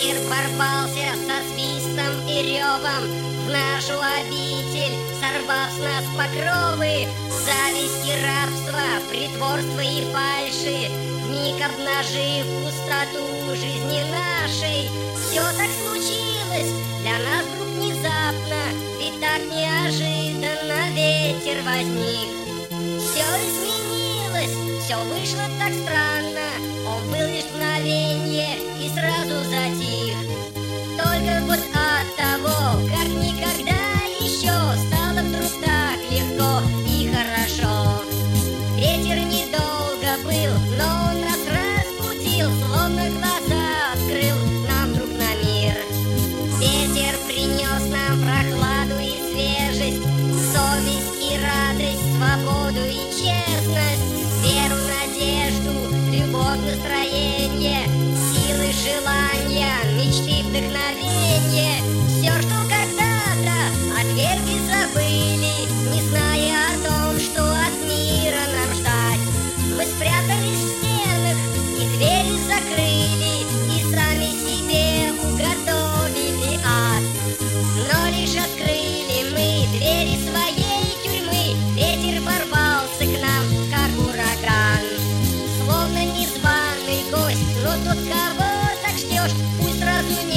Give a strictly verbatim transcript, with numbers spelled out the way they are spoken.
Ветер ворвался со свистом и ревом в нашу обитель, сорвав с нас покровы. Зависть и рабство, притворство и фальши, вмиг обнажив пустоту жизни нашей. Все так случилось для нас вдруг внезапно, ведь так неожиданно ветер возник. Все изменилось, все вышло так странно, он был лишь мгновенье и сразу затих. Только вот от того, как никогда еще, стало вдруг так легко и хорошо. Ветер недолго был, но он нас разбудил, словно глаза открыл нам вдруг на мир. Ветер принес нам прохладу и свежесть, совесть и радость, свободу и честность, веру, надежду, любовь, настроение, силы, желания, мечты, вдохновение. Все, что когда-то отвергли, забыли, не зная о том, что от мира нам ждать. Мы спрятались в стенах и двери закрыли, и сами себе уготовили ад. Но лишь открыли мы двери своей тюрьмы, ветер ворвался к нам, как ураган. Словно незваный гость, но тот, кого так ждешь, пусть сразу не